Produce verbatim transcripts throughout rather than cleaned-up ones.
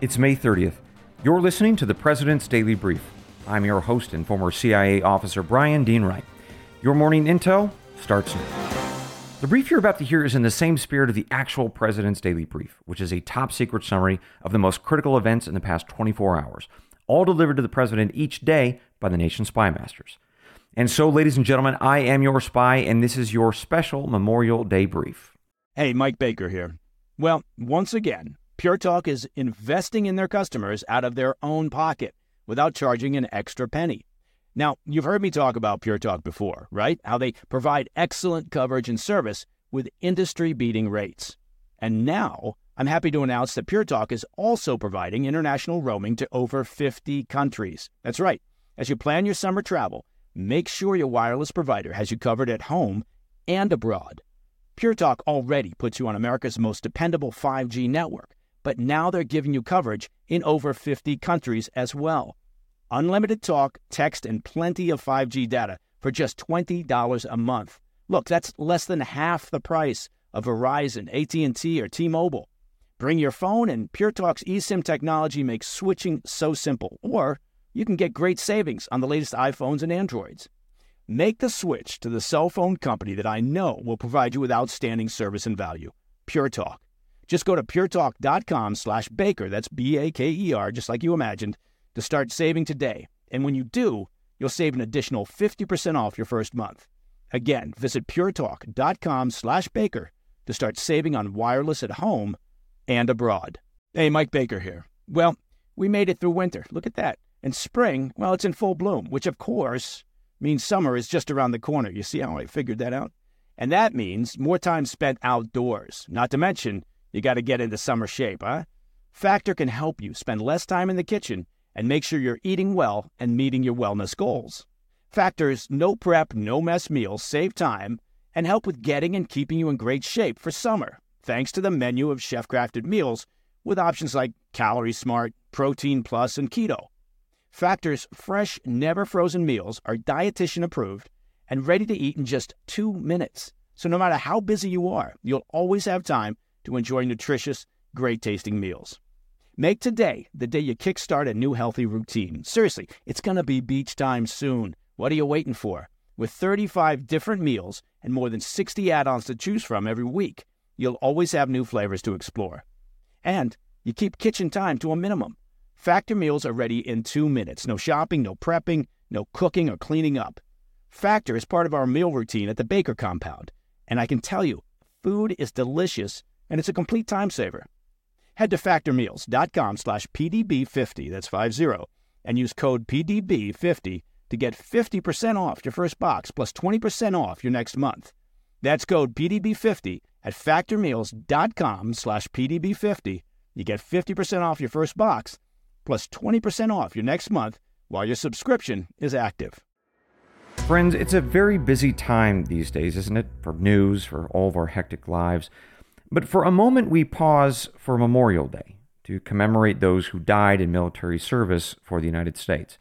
It's May thirtieth. You're listening to the President's Daily Brief. I'm your host and former C I A officer Brian Dean Wright. Your morning intel starts now. The brief you're about to hear is in the same spirit of the actual President's Daily Brief, which is a top-secret summary of the most critical events in the past twenty-four hours, all delivered to the President each day by the nation's spy masters. And so, ladies and gentlemen, I am your spy, and this is your special Memorial Day brief. Hey, Mike Baker here. Well, once again, Pure Talk is investing in their customers out of their own pocket without charging an extra penny. Now, you've heard me talk about Pure Talk before, right? How they provide excellent coverage and service with industry-beating rates. And now, I'm happy to announce that Pure Talk is also providing international roaming to over fifty countries. That's right. As you plan your summer travel, make sure your wireless provider has you covered at home and abroad. Pure Talk already puts you on America's most dependable five G network, but now they're giving you coverage in over fifty countries as well. Unlimited talk, text, and plenty of five G data for just twenty dollars a month. Look, that's less than half the price of Verizon, A T and T, or T-Mobile. Bring your phone, and Pure Talk's eSIM technology makes switching so simple. Or you can get great savings on the latest iPhones and Androids. Make the switch to the cell phone company that I know will provide you with outstanding service and value. Pure Talk. Just go to puretalk.com slash Baker, that's B A K E R, just like you imagined, to start saving today. And when you do, you'll save an additional fifty percent off your first month. Again, visit puretalk.com slash Baker to start saving on wireless at home and abroad. Hey, Mike Baker here. Well, we made it through winter. Look at that. And spring, well, it's in full bloom, which of course means summer is just around the corner. You see how I figured that out? And that means more time spent outdoors. Not to mention, you got to get into summer shape, huh? Factor can help you spend less time in the kitchen and make sure you're eating well and meeting your wellness goals. Factor's no prep, no mess meals save time and help with getting and keeping you in great shape for summer, thanks to the menu of chef-crafted meals with options like Calorie Smart, Protein Plus, and Keto. Factor's fresh, never-frozen meals are dietitian approved and ready to eat in just two minutes. So no matter how busy you are, you'll always have time to enjoy nutritious, great-tasting meals. Make today the day you kickstart a new healthy routine. Seriously, it's going to be beach time soon. What are you waiting for? With thirty-five different meals and more than sixty add-ons to choose from every week, you'll always have new flavors to explore. And you keep kitchen time to a minimum. Factor meals are ready in two minutes. No shopping, no prepping, no cooking or cleaning up. Factor is part of our meal routine at the Baker compound. And I can tell you, food is delicious and it's a complete time saver. Head to factormeals.com slash PDB50, that's five zero, and use code P D B fifty to get fifty percent off your first box plus twenty percent off your next month. That's code P D B fifty at factormeals.com slash PDB50. You get fifty percent off your first box plus twenty percent off your next month while your subscription is active. Friends, it's a very busy time these days, isn't it? For news, for all of our hectic lives. But for a moment, we pause for Memorial Day to commemorate those who died in military service for the United States.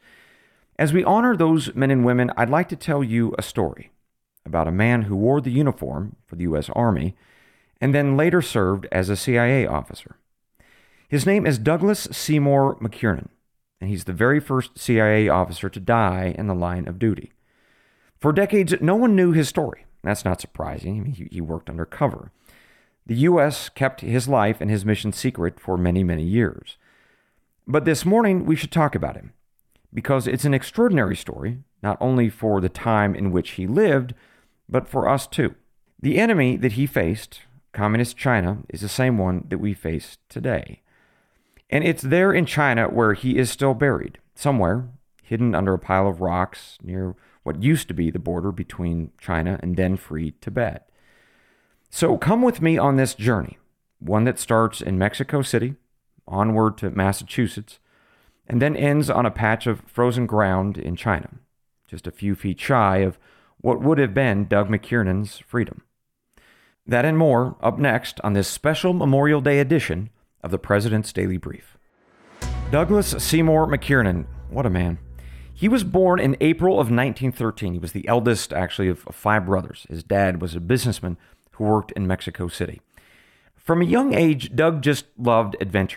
As we honor those men and women, I'd like to tell you a story about a man who wore the uniform for the U S Army and then later served as a C I A officer. His name is Douglas Seymour McKiernan, and he's the very first C I A officer to die in the line of duty. For decades, no one knew his story. That's not surprising. I mean, he, he worked undercover. The U S kept his life and his mission secret for many, many years. But this morning, we should talk about him, because it's an extraordinary story, not only for the time in which he lived, but for us too. The enemy that he faced, Communist China, is the same one that we face today. And it's there in China where he is still buried, somewhere hidden under a pile of rocks near what used to be the border between China and then free Tibet. So come with me on this journey, one that starts in Mexico City, onward to Massachusetts, and then ends on a patch of frozen ground in China, just a few feet shy of what would have been Doug McKiernan's freedom. That and more up next on this special Memorial Day edition of the President's Daily Brief. Douglas Seymour McKiernan, what a man. He was born in April of nineteen thirteen. He was the eldest, actually, of five brothers. His dad was a businessman who worked in Mexico City. From a young age, Doug just loved adventure.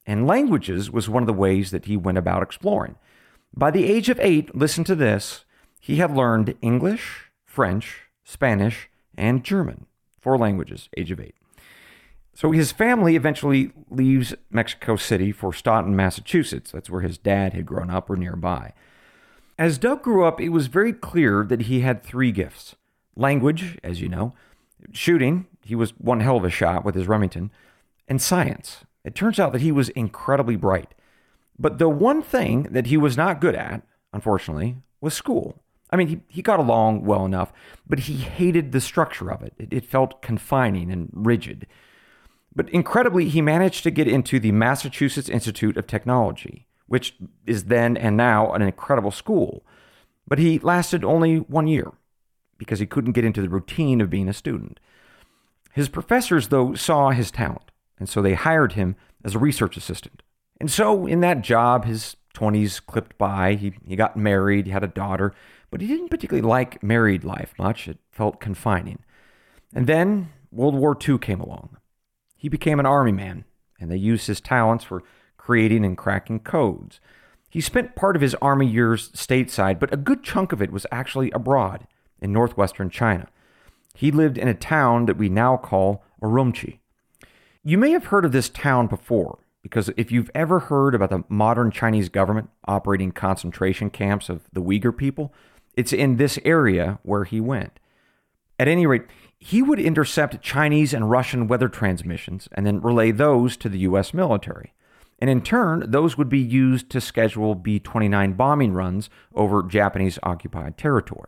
and languages was one of the ways that he went about exploring. By the age of eight, listen to this, he had learned English, French, Spanish, and German. Four languages, age of eight. So his family eventually leaves Mexico City for Staunton, Massachusetts. That's where his dad had grown up or nearby. As Doug grew up, it was very clear that he had three gifts. Language, as you know. Shooting, he was one hell of a shot with his Remington. And science. It turns out that he was incredibly bright. But the one thing that he was not good at, unfortunately, was school. I mean, he, he got along well enough, but he hated the structure of it. It, it felt confining and rigid. But incredibly, he managed to get into the Massachusetts Institute of Technology, which is then and now an incredible school. But he lasted only one year because he couldn't get into the routine of being a student. His professors, though, saw his talent, and so they hired him as a research assistant. And so in that job, his twenties clipped by. He, he got married, he had a daughter, but he didn't particularly like married life much. It felt confining. And then World War Two came along. He became an army man, and they used his talents for creating and cracking codes. He spent part of his army years stateside, but a good chunk of it was actually abroad in northwestern China. He lived in a town that we now call Urumqi. You may have heard of this town before, because if you've ever heard about the modern Chinese government operating concentration camps of the Uyghur people, it's in this area where he went. At any rate, he would intercept Chinese and Russian weather transmissions and then relay those to the U S military. And in turn, those would be used to schedule B twenty-nine bombing runs over Japanese-occupied territory.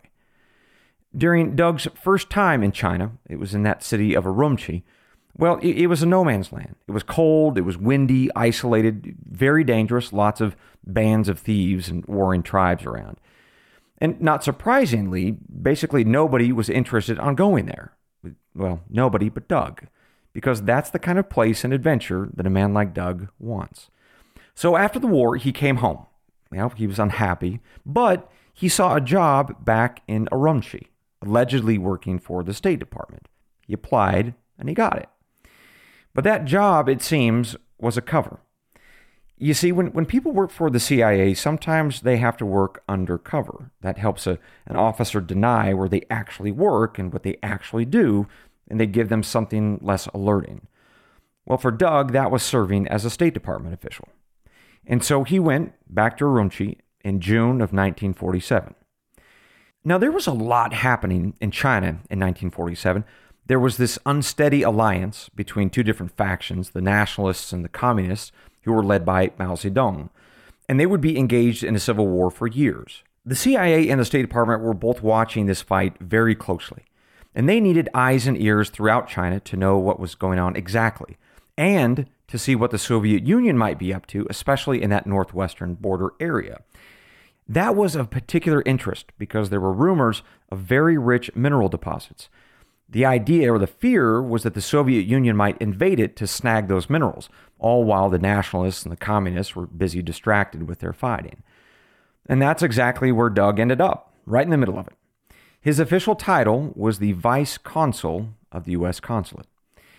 During Doug's first time in China, it was in that city of Urumqi, well, it, it was a no man's land. It was cold, it was windy, isolated, very dangerous, lots of bands of thieves and warring tribes around. And not surprisingly, basically nobody was interested on going there. Well, nobody but Doug, because that's the kind of place and adventure that a man like Doug wants. So after the war, he came home. Well, he was unhappy, but he saw a job back in Urumqi, allegedly working for the State Department. He applied, and he got it. But that job, it seems, was a cover. You see, when, when people work for the C I A, sometimes they have to work undercover. That helps a, an officer deny where they actually work and what they actually do, and they give them something less alerting. Well, for Doug, that was serving as a State Department official. And so he went back to Urumqi in June of nineteen forty-seven. Now, there was a lot happening in China in nineteen forty-seven. There was this unsteady alliance between two different factions, the nationalists and the communists, who were led by Mao Zedong, and they would be engaged in a civil war for years. The C I A and the State Department were both watching this fight very closely, and they needed eyes and ears throughout China to know what was going on exactly, and to see what the Soviet Union might be up to, especially in that northwestern border area. That was of particular interest because there were rumors of very rich mineral deposits. The idea or the fear was that the Soviet Union might invade it to snag those minerals, all while the nationalists and the communists were busy distracted with their fighting. And that's exactly where Doug ended up, right in the middle of it. His official title was the Vice Consul of the U S Consulate.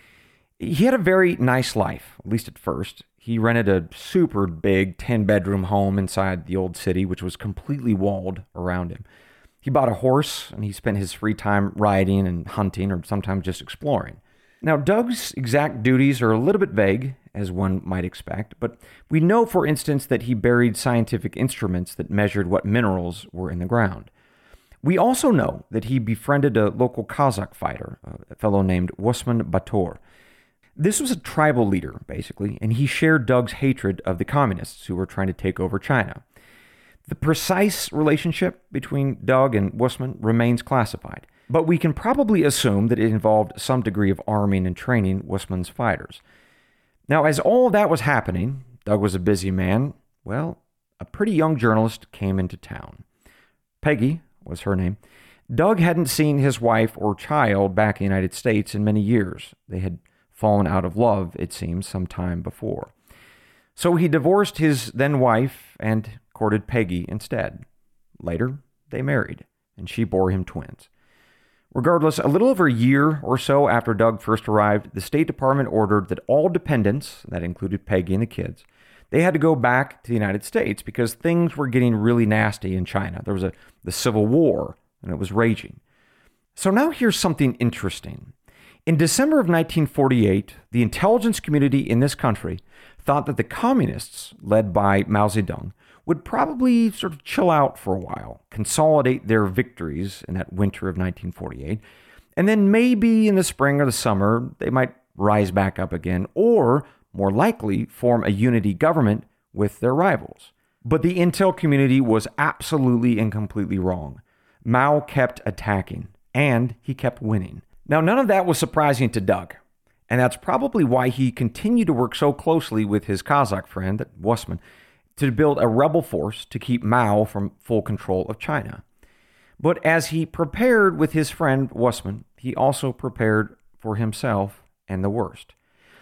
He had a very nice life, at least at first. He rented a super big ten-bedroom home inside the old city, which was completely walled around him. He bought a horse, and he spent his free time riding and hunting, or sometimes just exploring. Now, Doug's exact duties are a little bit vague, as one might expect, but we know, for instance, that he buried scientific instruments that measured what minerals were in the ground. We also know that he befriended a local Kazakh fighter, a fellow named Osman Bator. This was a tribal leader, basically, and he shared Doug's hatred of the communists who were trying to take over China. The precise relationship between Doug and Osman remains classified, but we can probably assume that it involved some degree of arming and training Osman's fighters. Now, as all that was happening, Doug was a busy man. Well, a pretty young journalist came into town. Peggy was her name. Doug hadn't seen his wife or child back in the United States in many years. They had fallen out of love, it seems, some time before. So he divorced his then wife and courted Peggy instead. Later, they married, and she bore him twins. Regardless, a little over a year or so after Doug first arrived, the State Department ordered that all dependents, that included Peggy and the kids, they had to go back to the United States because things were getting really nasty in China. There was a the Civil War, and it was raging. So now here's something interesting. In December of nineteen forty-eight, the intelligence community in this country thought that the communists, led by Mao Zedong, would probably sort of chill out for a while, consolidate their victories in that winter of nineteen forty-eight, and then maybe in the spring or the summer, they might rise back up again, or more likely, form a unity government with their rivals. But the intel community was absolutely and completely wrong. Mao kept attacking, and he kept winning. Now, none of that was surprising to Doug, and that's probably why he continued to work so closely with his Kazakh friend, Wussman, to build a rebel force to keep Mao from full control of China. But as he prepared with his friend Wussman, he also prepared for himself and the worst.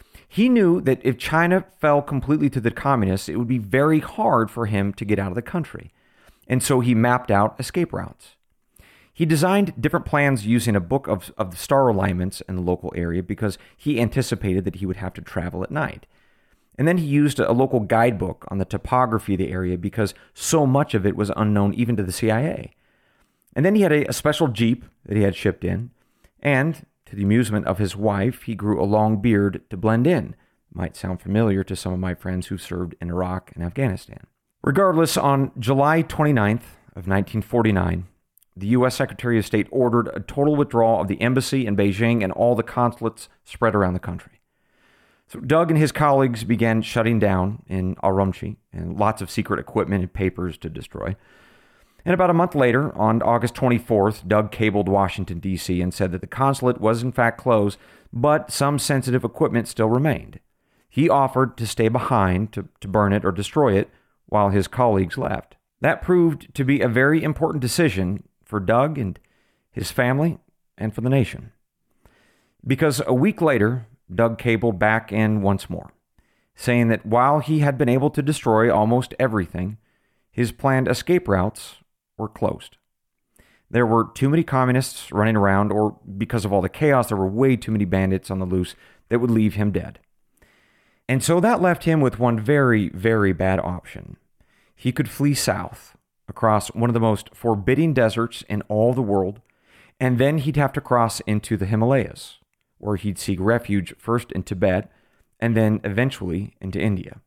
He knew that if China fell completely to the communists, it would be very hard for him to get out of the country. And so he mapped out escape routes. He designed different plans using a book of, of the star alignments in the local area because he anticipated that he would have to travel at night. And then he used a local guidebook on the topography of the area because so much of it was unknown even to the C I A. And then he had a, a special Jeep that he had shipped in. And to the amusement of his wife, he grew a long beard to blend in. Might sound familiar to some of my friends who served in Iraq and Afghanistan. Regardless, on July twenty-ninth of nineteen forty-nine, the U S Secretary of State ordered a total withdrawal of the embassy in Beijing and all the consulates spread around the country. So Doug and his colleagues began shutting down in Urumqi, and lots of secret equipment and papers to destroy. And about a month later, on August twenty-fourth, Doug cabled Washington, D C and said that the consulate was in fact closed, but some sensitive equipment still remained. He offered to stay behind to, to burn it or destroy it while his colleagues left. That proved to be a very important decision for Doug and his family and for the nation. Because a week later, Doug cabled back in once more, saying that while he had been able to destroy almost everything, his planned escape routes were closed. There were too many communists running around, or because of all the chaos, there were way too many bandits on the loose that would leave him dead. And so that left him with one very, very bad option. He could flee south across one of the most forbidding deserts in all the world, and then he'd have to cross into the Himalayas, where he'd seek refuge first in Tibet and then eventually into India.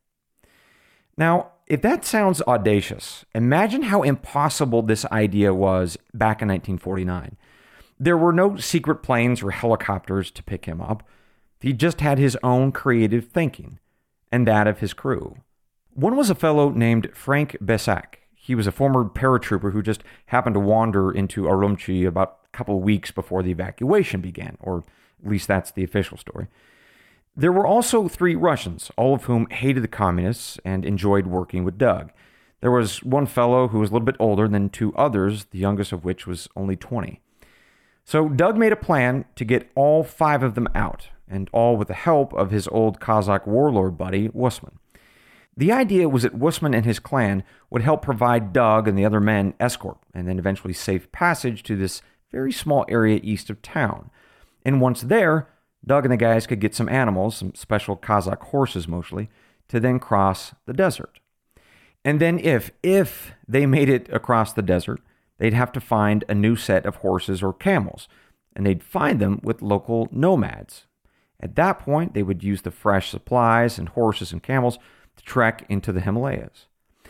Now, if that sounds audacious, imagine how impossible this idea was back in nineteen forty-nine. There were no secret planes or helicopters to pick him up. He just had his own creative thinking and that of his crew. One was a fellow named Frank Besak. He was a former paratrooper who just happened to wander into Urumqi about a couple of weeks before the evacuation began, or at least that's the official story. There were also three Russians, all of whom hated the communists and enjoyed working with Doug. There was one fellow who was a little bit older than two others, the youngest of which was only twenty. So Doug made a plan to get all five of them out, and all with the help of his old Kazakh warlord buddy, Wussman. The idea was that Wussman and his clan would help provide Doug and the other men escort, and then eventually safe passage to this very small area east of town. And once there, Doug and the guys could get some animals, some special Kazakh horses mostly, to then cross the desert. And then if, if they made it across the desert, they'd have to find a new set of horses or camels, and they'd find them with local nomads. At that point, they would use the fresh supplies and horses and camels to trek into the Himalayas.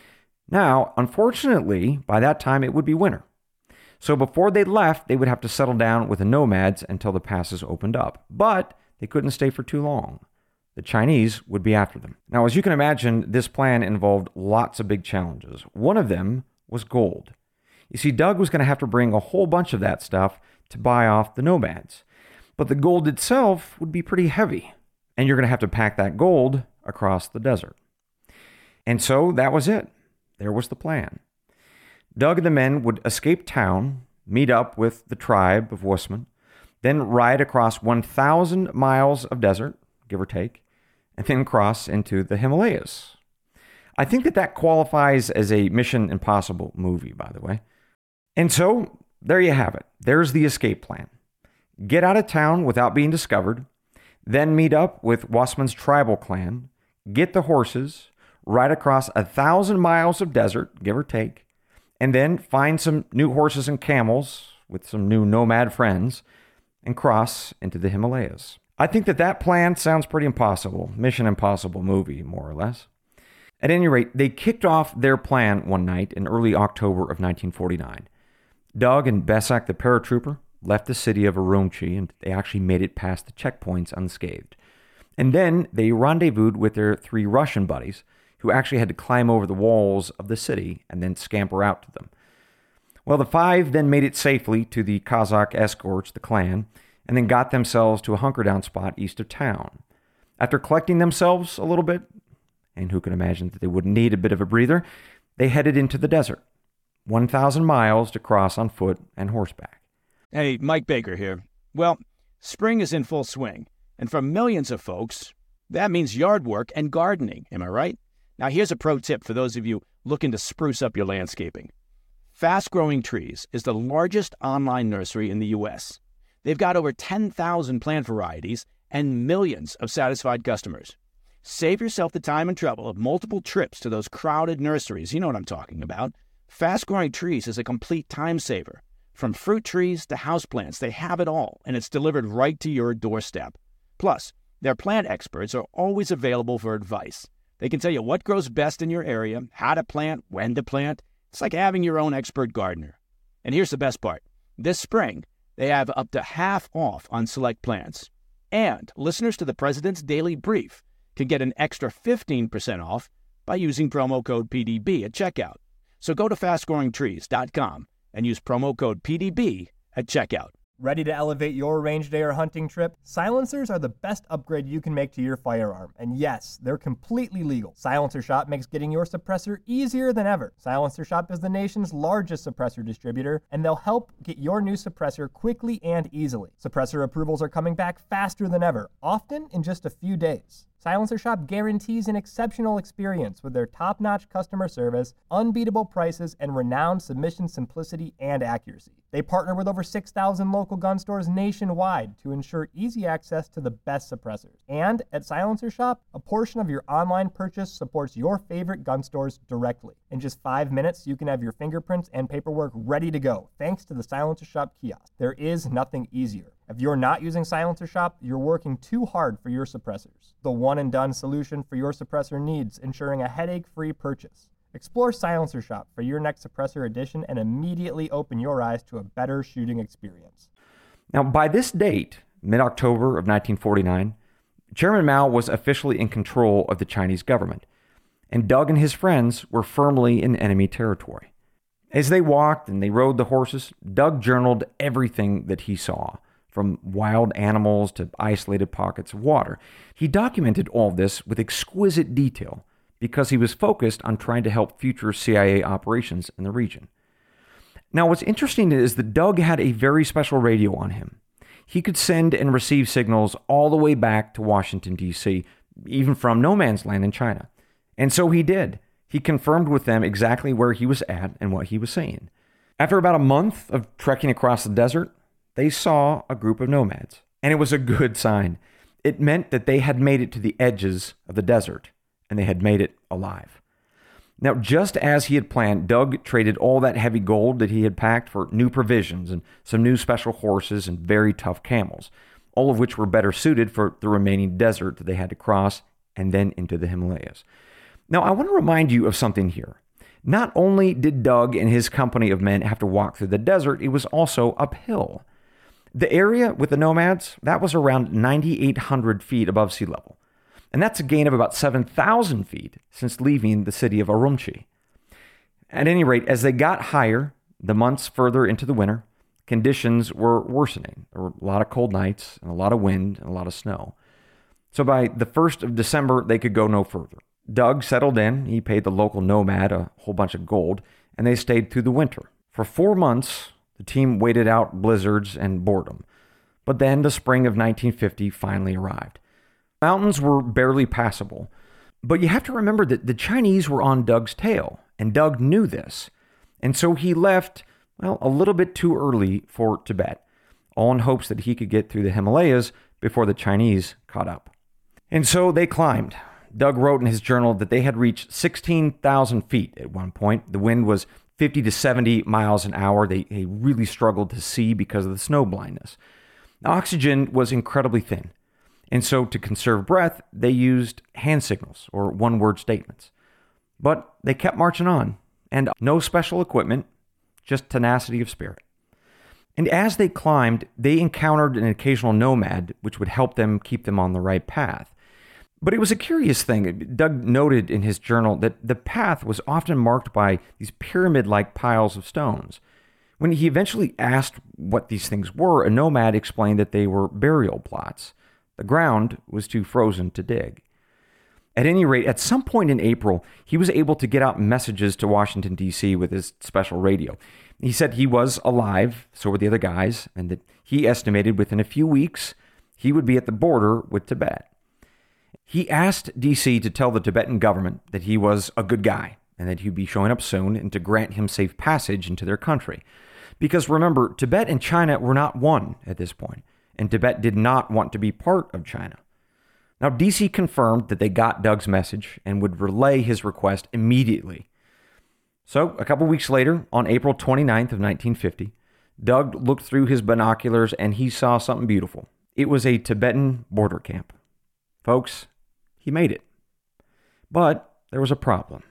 Now, unfortunately, by that time it would be winter. So before they left, they would have to settle down with the nomads until the passes opened up. But they couldn't stay for too long. The Chinese would be after them. Now, as you can imagine, this plan involved lots of big challenges. One of them was gold. You see, Doug was going to have to bring a whole bunch of that stuff to buy off the nomads. But the gold itself would be pretty heavy, and you're going to have to pack that gold across the desert. And so that was it. There was the plan. Doug and the men would escape town, meet up with the tribe of Wussman, then ride across one thousand miles of desert, give or take, and then cross into the Himalayas. I think that that qualifies as a Mission Impossible movie, by the way. And so there you have it. There's the escape plan. get out of town without being discovered, then meet up with Wasman's tribal clan, get the horses, ride across a thousand miles of desert, give or take, and then find some new horses and camels with some new nomad friends and cross into the Himalayas. I think that that plan sounds pretty impossible. Mission Impossible movie, more or less. At any rate, they kicked off their plan one night in early October of nineteen forty-nine. Doug and Besak the paratrooper left the city of Urumqi, and they actually made it past the checkpoints unscathed. And then they rendezvoused with their three Russian buddies, who actually had to climb over the walls of the city and then scamper out to them. Well, the five then made it safely to the Kazakh escorts, the clan, and then got themselves to a hunker-down spot east of town. After collecting themselves a little bit, and who can imagine that they wouldn't need a bit of a breather, they headed into the desert, one thousand miles to cross on foot and horseback. Hey, Mike Baker here. Well, spring is in full swing, and for millions of folks, that means yard work and gardening, am I right? Now, here's a pro tip for those of you looking to spruce up your landscaping. Fast Growing Trees is the largest online nursery in the U S. They've got over ten thousand plant varieties and millions of satisfied customers. Save yourself the time and trouble of multiple trips to those crowded nurseries. You know what I'm talking about. Fast Growing Trees is a complete time saver. From fruit trees to houseplants, they have it all, and it's delivered right to your doorstep. Plus, their plant experts are always available for advice. They can tell you what grows best in your area, how to plant, when to plant. It's like having your own expert gardener. And here's the best part. This spring, they have up to half off on select plants. And listeners to the President's Daily Brief can get an extra fifteen percent off by using promo code P D B at checkout. So go to fast growing trees dot com and use promo code P D B at checkout. Ready to elevate your range day or hunting trip? Silencers are the best upgrade you can make to your firearm. And yes, they're completely legal. Silencer Shop makes getting your suppressor easier than ever. Silencer Shop is the nation's largest suppressor distributor, and they'll help get your new suppressor quickly and easily. Suppressor approvals are coming back faster than ever, often in just a few days. Silencer Shop guarantees an exceptional experience with their top-notch customer service, unbeatable prices, and renowned submission simplicity and accuracy. They partner with over six thousand local gun stores nationwide to ensure easy access to the best suppressors. And at Silencer Shop, a portion of your online purchase supports your favorite gun stores directly. In just five minutes, you can have your fingerprints and paperwork ready to go, thanks to the Silencer Shop kiosk. There is nothing easier. If you're not using Silencer Shop, you're working too hard for your suppressors. The one-and-done solution for your suppressor needs, ensuring a headache-free purchase. Explore Silencer Shop for your next suppressor edition and immediately open your eyes to a better shooting experience. Now, by this date, mid-October of nineteen forty-nine, Chairman Mao was officially in control of the Chinese government, and Doug and his friends were firmly in enemy territory. As they walked and they rode the horses, Doug journaled everything that he saw, from wild animals to isolated pockets of water. He documented all this with exquisite detail because he was focused on trying to help future C I A operations in the region. Now, what's interesting is that Doug had a very special radio on him. He could send and receive signals all the way back to Washington, D C, even from no man's land in China. And so he did. He confirmed with them exactly where he was at and what he was saying. After about a month of trekking across the desert, they saw a group of nomads, and it was a good sign. It meant that they had made it to the edges of the desert, and they had made it alive. Now, just as he had planned, Doug traded all that heavy gold that he had packed for new provisions and some new special horses and very tough camels, all of which were better suited for the remaining desert that they had to cross and then into the Himalayas. Now, I want to remind you of something here. Not only did Doug and his company of men have to walk through the desert, it was also uphill. The area with the nomads, that was around nine thousand eight hundred feet above sea level. And that's a gain of about seven thousand feet since leaving the city of Urumqi. At any rate, as they got higher, the months further into the winter, conditions were worsening. There were a lot of cold nights and a lot of wind and a lot of snow. So by the first of December, they could go no further. Doug settled in. He paid the local nomad a whole bunch of gold, and they stayed through the winter. For four months, the team waited out blizzards and boredom. But then the spring of nineteen fifty finally arrived. Mountains were barely passable. But you have to remember that the Chinese were on Doug's tail, and Doug knew this. And so he left, well, a little bit too early for Tibet. all in hopes that he could get through the Himalayas before the Chinese caught up. And so they climbed. Doug wrote in his journal that they had reached sixteen thousand feet at one point. The wind was fifty to seventy miles an hour. They, they really struggled to see because of the snow blindness. Oxygen was incredibly thin. And so to conserve breath, they used hand signals or one-word statements. But they kept marching on, and no special equipment, just tenacity of spirit. And as they climbed, they encountered an occasional nomad, which would help them keep them on the right path. But it was a curious thing. Doug noted in his journal that the path was often marked by these pyramid-like piles of stones. When he eventually asked what these things were, a nomad explained that they were burial plots. The ground was too frozen to dig. At any rate, at some point in April, he was able to get out messages to Washington, D C with his special radio. He said he was alive, so were the other guys, and that he estimated within a few weeks he would be at the border with Tibet. He asked D C to tell the Tibetan government that he was a good guy and that he'd be showing up soon and to grant him safe passage into their country. Because remember, Tibet and China were not one at this point, and Tibet did not want to be part of China. Now, D C confirmed that they got Doug's message and would relay his request immediately. So, a couple weeks later, on April twenty-ninth of nineteen fifty, Doug looked through his binoculars and he saw something beautiful. It was a Tibetan border camp. Folks, he made it. But there was a problem.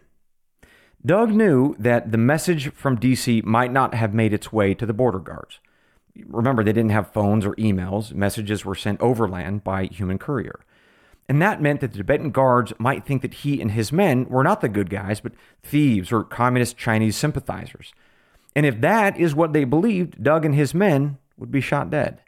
Doug knew that the message from D C might not have made its way to the border guards. Remember, they didn't have phones or emails. Messages were sent overland by human courier. And that meant that the Tibetan guards might think that he and his men were not the good guys, but thieves or communist Chinese sympathizers. And if that is what they believed, Doug and his men would be shot dead.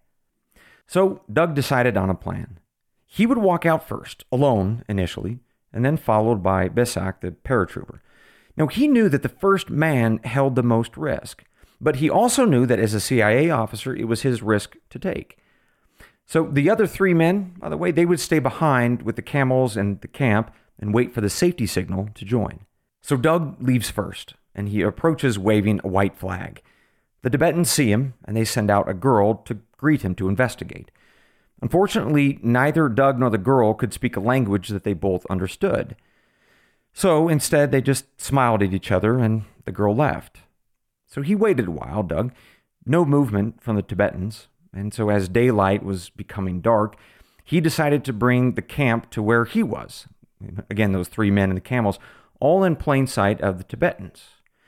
So Doug decided on a plan. He would walk out first, alone initially, and then followed by Besak, the paratrooper. Now, he knew that the first man held the most risk, but he also knew that as a C I A officer, it was his risk to take. So the other three men, by the way, they would stay behind with the camels and the camp and wait for the safety signal to join. So Doug leaves first, and he approaches waving a white flag. The Tibetans see him, and they send out a girl to greet him to investigate. Unfortunately, neither Doug nor the girl could speak a language that they both understood. So instead, they just smiled at each other, and the girl left. So he waited a while, Doug. No movement from the Tibetans. And so as daylight was becoming dark, he decided to bring the camp to where he was. Again, those three men and the camels, all in plain sight of the Tibetans.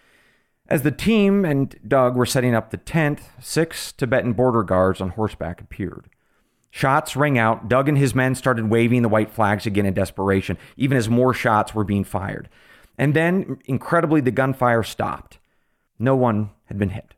As the team and Doug were setting up the tent, six Tibetan border guards on horseback appeared. Shots rang out. Doug and his men started waving the white flags again in desperation, even as more shots were being fired. And then, incredibly, the gunfire stopped. No one had been hit.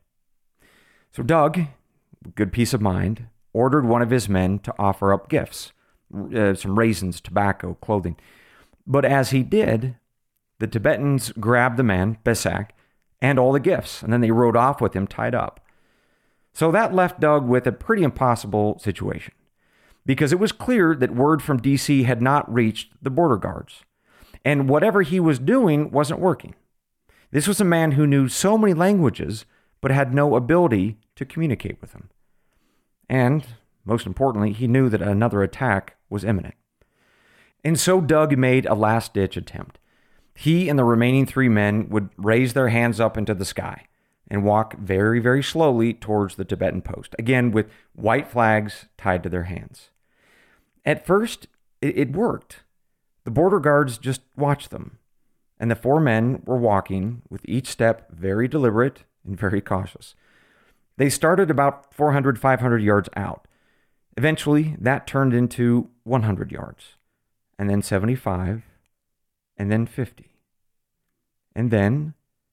So Doug, with good peace of mind, ordered one of his men to offer up gifts, uh, some raisins, tobacco, clothing. But as he did, the Tibetans grabbed the man, Besak, and all the gifts, and then they rode off with him tied up. So that left Doug with a pretty impossible situation, because it was clear that word from D C had not reached the border guards, and whatever he was doing wasn't working. This was a man who knew so many languages, but had no ability to communicate with them. And, most importantly, he knew that another attack was imminent. And so Doug made a last-ditch attempt. He and the remaining three men would raise their hands up into the sky and walk very, very slowly towards the Tibetan post, again with white flags tied to their hands. At first, it, it worked. The border guards just watched them, and the four men were walking with each step very deliberate and very cautious. They started about four hundred, five hundred yards out. Eventually, that turned into one hundred yards, and then seventy-five, and then fifty. And then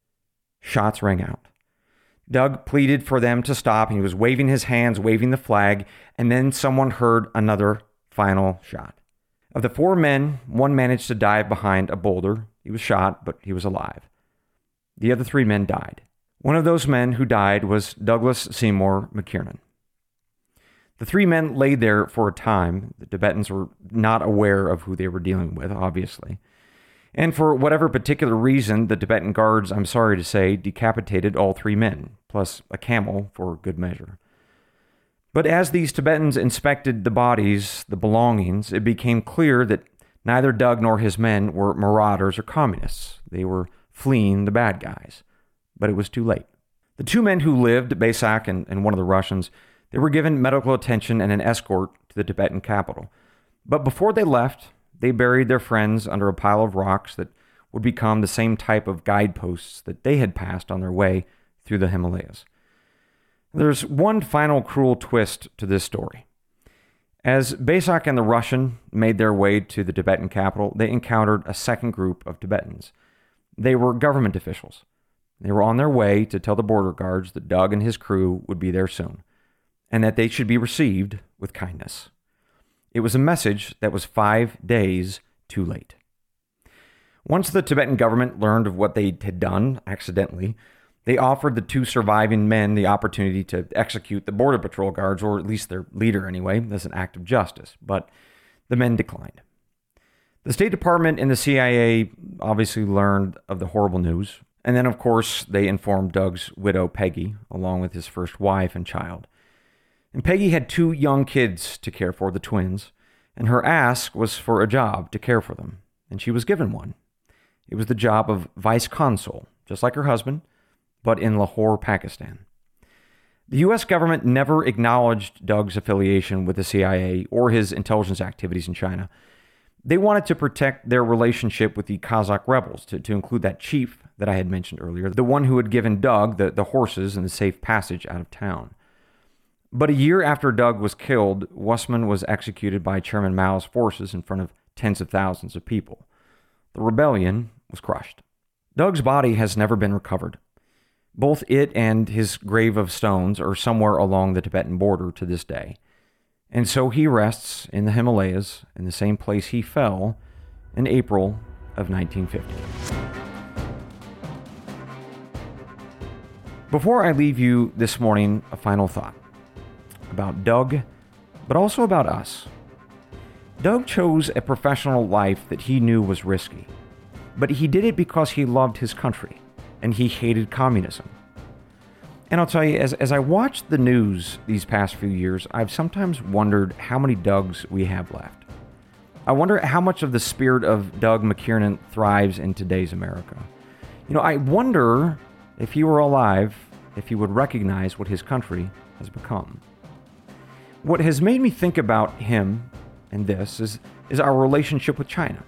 shots rang out. Doug pleaded for them to stop, and he was waving his hands, waving the flag, and then someone heard another final shot. Of the four men, one managed to dive behind a boulder. He was shot, but he was alive. The other three men died. One of those men who died was Douglas Seymour McKiernan. The three men lay there for a time. The Tibetans were not aware of who they were dealing with, obviously. And for whatever particular reason, the Tibetan guards, I'm sorry to say, decapitated all three men, plus a camel for good measure. But as these Tibetans inspected the bodies, the belongings, it became clear that neither Doug nor his men were marauders or communists. They were fleeing the bad guys. But it was too late. The two men who lived, Baysak and, and one of the Russians, they were given medical attention and an escort to the Tibetan capital. But before they left, they buried their friends under a pile of rocks that would become the same type of guideposts that they had passed on their way through the Himalayas. There's one final cruel twist to this story. As Baysak and the Russian made their way to the Tibetan capital, they encountered a second group of Tibetans. They were government officials. They were on their way to tell the border guards that Doug and his crew would be there soon, and that they should be received with kindness. It was a message that was five days too late. Once the Tibetan government learned of what they had done accidentally, they offered the two surviving men the opportunity to execute the border patrol guards, or at least their leader anyway, as an act of justice, but the men declined. The State Department and the C I A obviously learned of the horrible news, and then, of course, they informed Doug's widow, Peggy, along with his first wife and child. And Peggy had two young kids to care for, the twins, and her ask was for a job to care for them, and she was given one. It was the job of vice consul, just like her husband, but in Lahore, Pakistan. The U S government never acknowledged Doug's affiliation with the C I A or his intelligence activities in China. They wanted to protect their relationship with the Kazakh rebels, to, to include that chief that I had mentioned earlier, the one who had given Doug the, the horses and the safe passage out of town. But a year after Doug was killed, Wussman was executed by Chairman Mao's forces in front of tens of thousands of people. The rebellion was crushed. Doug's body has never been recovered. Both it and his grave of stones are somewhere along the Tibetan border to this day. And so he rests in the Himalayas, in the same place he fell in April of nineteen fifty. Before I leave you this morning, a final thought about Doug, but also about us. Doug chose a professional life that he knew was risky, but he did it because he loved his country and he hated communism. And I'll tell you, as, as I watched the news these past few years, I've sometimes wondered how many Dougs we have left. I wonder how much of the spirit of Doug McKiernan thrives in today's America. You know, I wonder if he were alive, if he would recognize what his country has become. What has made me think about him and this is, is our relationship with China.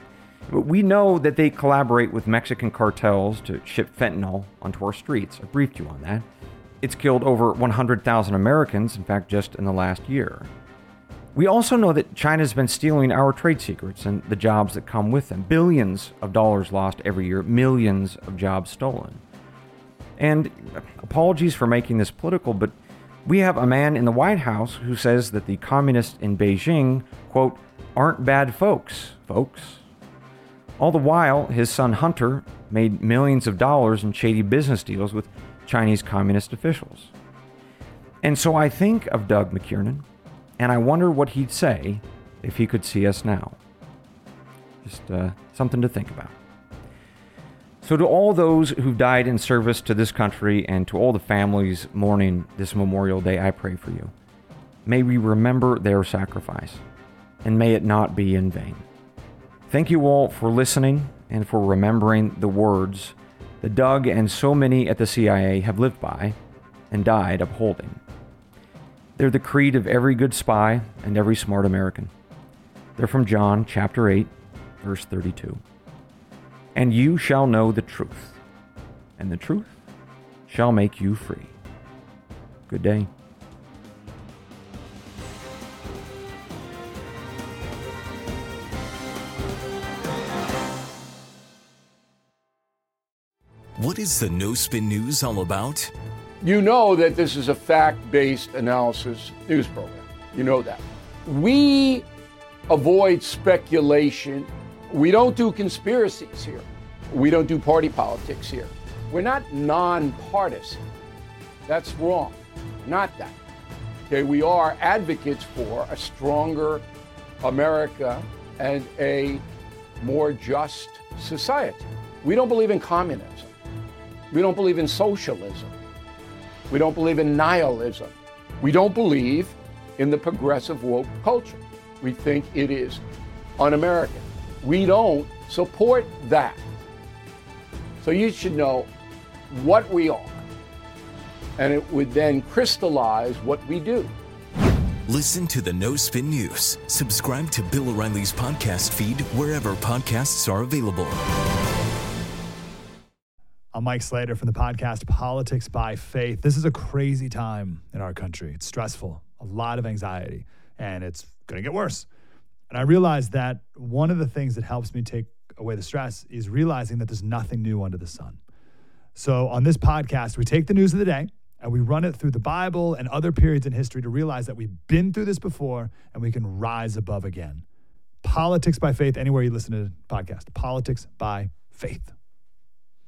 We know that they collaborate with Mexican cartels to ship fentanyl onto our streets. I briefed you on that. It's killed over one hundred thousand Americans, in fact, just in the last year. We also know that China's been stealing our trade secrets and the jobs that come with them. Billions of dollars lost every year, millions of jobs stolen. And apologies for making this political, but we have a man in the White House who says that the communists in Beijing, quote, aren't bad folks, folks. All the while, his son Hunter made millions of dollars in shady business deals with Chinese communist officials. And so I think of Doug McKiernan, and I wonder what he'd say if he could see us now. Just uh, something to think about. So to all those who've died in service to this country and to all the families mourning this Memorial Day, I pray for you. May we remember their sacrifice, and may it not be in vain. Thank you all for listening and for remembering the words that Doug and so many at the C I A have lived by and died upholding. They're the creed of every good spy and every smart American. They're from John chapter eight, verse thirty-two. And you shall know the truth, and the truth shall make you free. Good day. What is the No Spin News all about? You know that this is a fact-based analysis news program. You know that. We avoid speculation. We don't do conspiracies here. We don't do party politics here. We're not nonpartisan. That's wrong. Not that. Okay, we are advocates for a stronger America and a more just society. We don't believe in communism. We don't believe in socialism. We don't believe in nihilism. We don't believe in the progressive woke culture. We think it is un-American. We don't support that. So you should know what we are, and it would then crystallize what we do. Listen to the No Spin News. Subscribe to Bill O'Reilly's podcast feed wherever podcasts are available. I'm Mike Slater from the podcast Politics by Faith. This is a crazy time in our country. It's stressful, a lot of anxiety, and it's going to get worse. And I realized that one of the things that helps me take away the stress is realizing that there's nothing new under the sun. So on this podcast, we take the news of the day and we run it through the Bible and other periods in history to realize that we've been through this before and we can rise above again. Politics by Faith, anywhere you listen to the podcast. Politics by Faith.